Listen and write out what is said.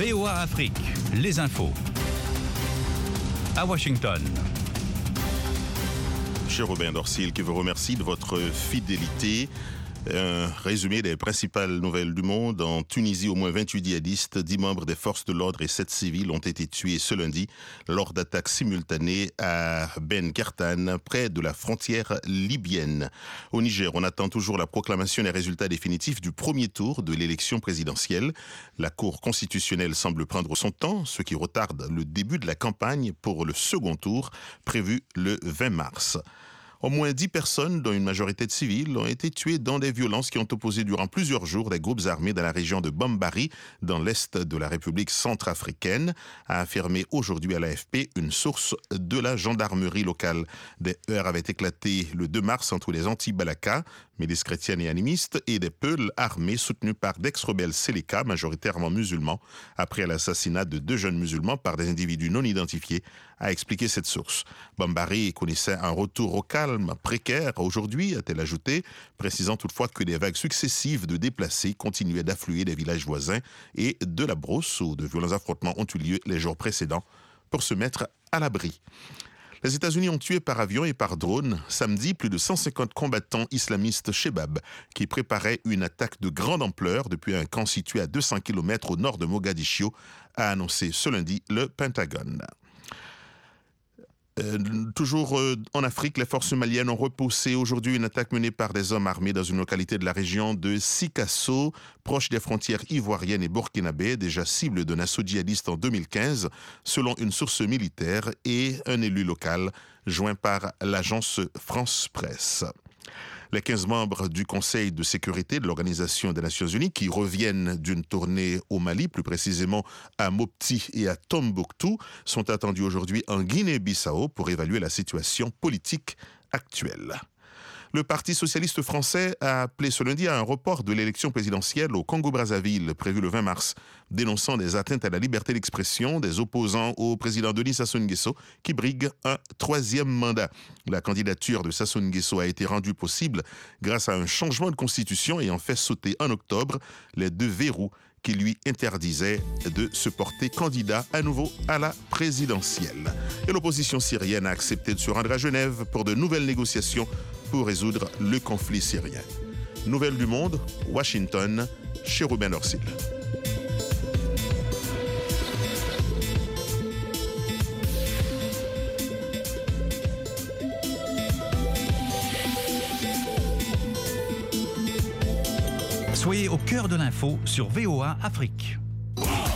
VOA Afrique, les infos. À Washington. Cher Robin Dorsil, qui vous remercie de votre fidélité. Un résumé des principales nouvelles du monde. En Tunisie, au moins 28 djihadistes, 10 membres des forces de l'ordre et 7 civils ont été tués ce lundi lors d'attaques simultanées à Ben Kertan, près de la frontière libyenne. Au Niger, on attend toujours la proclamation des résultats définitifs du premier tour de l'élection présidentielle. La Cour constitutionnelle semble prendre son temps, ce qui retarde le début de la campagne pour le second tour, prévu le 20 mars. Au moins 10 personnes, dont une majorité de civils, ont été tuées dans des violences qui ont opposé durant plusieurs jours des groupes armés dans la région de Bambari, dans l'est de la République centrafricaine, a affirmé aujourd'hui à l'AFP une source de la gendarmerie locale. Des heurts avaient éclaté le 2 mars entre les anti-Balaka, milices chrétiennes et animistes, et des peuls armés soutenus par d'ex-rebelles Séléka, majoritairement musulmans, après l'assassinat de 2 jeunes musulmans par des individus non identifiés, a expliqué cette source. Bambari connaissait un retour au calme précaire aujourd'hui, a-t-elle ajouté, précisant toutefois que des vagues successives de déplacés continuaient d'affluer des villages voisins et de la Brousse, où de violents affrontements ont eu lieu les jours précédents pour se mettre à l'abri. Les États-Unis ont tué par avion et par drone samedi plus de 150 combattants islamistes Shebab qui préparaient une attaque de grande ampleur depuis un camp situé à 200 km au nord de Mogadiscio, a annoncé ce lundi le Pentagone. Toujours en Afrique, les forces maliennes ont repoussé aujourd'hui une attaque menée par des hommes armés dans une localité de la région de Sikasso, proche des frontières ivoiriennes et burkinabé, déjà cible d'un assaut djihadiste en 2015, selon une source militaire et un élu local, joint par l'agence France Presse. Les 15 membres du Conseil de sécurité de l'Organisation des Nations Unies qui reviennent d'une tournée au Mali, plus précisément à Mopti et à Tombouctou, sont attendus aujourd'hui en Guinée-Bissau pour évaluer la situation politique actuelle. Le Parti socialiste français a appelé ce lundi à un report de l'élection présidentielle au Congo-Brazzaville, prévu le 20 mars, dénonçant des atteintes à la liberté d'expression des opposants au président Denis Sassou Nguesso, qui brigue un 3e mandat. La candidature de Sassou Nguesso a été rendue possible grâce à un changement de constitution ayant fait sauter en octobre les 2 verrous qui lui interdisait de se porter candidat à nouveau à la présidentielle. Et l'opposition syrienne a accepté de se rendre à Genève pour de nouvelles négociations pour résoudre le conflit syrien. Nouvelles du monde, Washington, chez Robin Dorsil. Soyez au cœur de l'info sur VOA Afrique.